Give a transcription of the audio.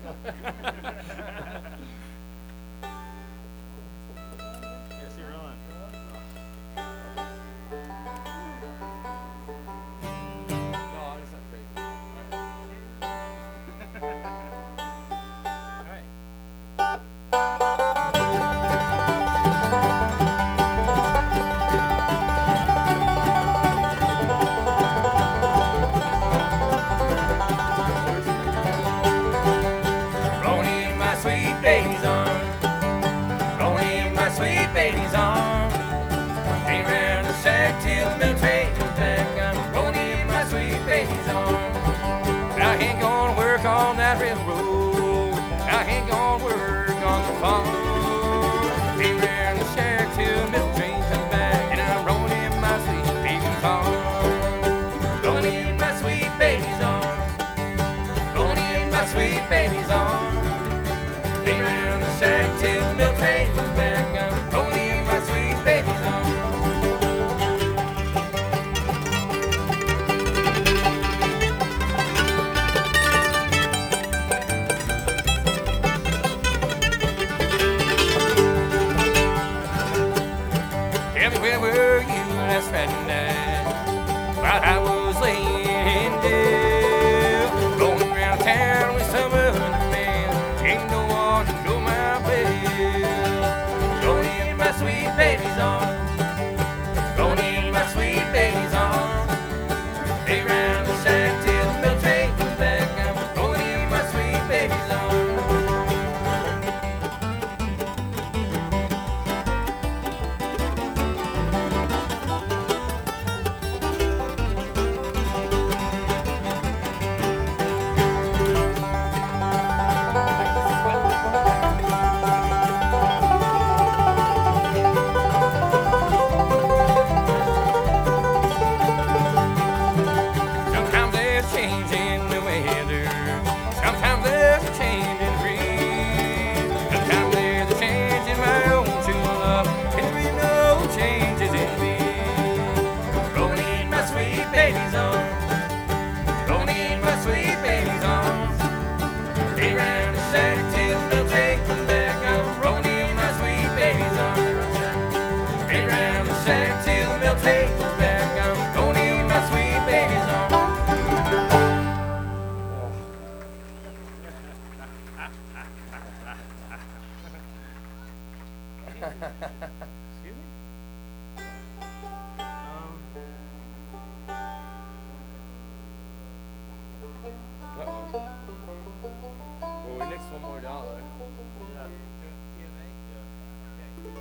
Yes, you're on. No, it's not crazy. All right. Rolling in my sweet baby's arms, rolling in my sweet baby's arms. Ain't round the shack till the milk train comes back. I'm rolling in my sweet baby's arms. I ain't gonna work on that railroad. I ain't gonna work on the farm. Ain't round the shack till the milk train comes back, and I'm rolling in my sweet baby's arms. Rolling in my sweet baby's arms. Rolling in my sweet baby's arms. Ain't round the shack till the milk train comes back. I'm rolling in my sweet baby's arms. Tell me where were you last Friday night while I was laying down, rolling around town with some other man. Ain't no one to know my bell. Rolling in my sweet baby's arms, rolling in my sweet baby's arms. Stay round the shack till the milk train comes back. I'm rolling in my sweet baby's arms. Sometimes there's change in the weather. Sometimes there's a change in the breeze. Sometimes there's a change in my own true love. And there ain't no changes in me. Rolling in my sweet baby's arms. Rolling in my sweet baby's arms. Stay round the shack till the milk train comes back. I'm rolling in my sweet baby's arms. Stay round the shack till the milk train comes back. I'm rolling in my sweet baby's arms. Excuse me? Uh-oh. Well, we nixed $1 more.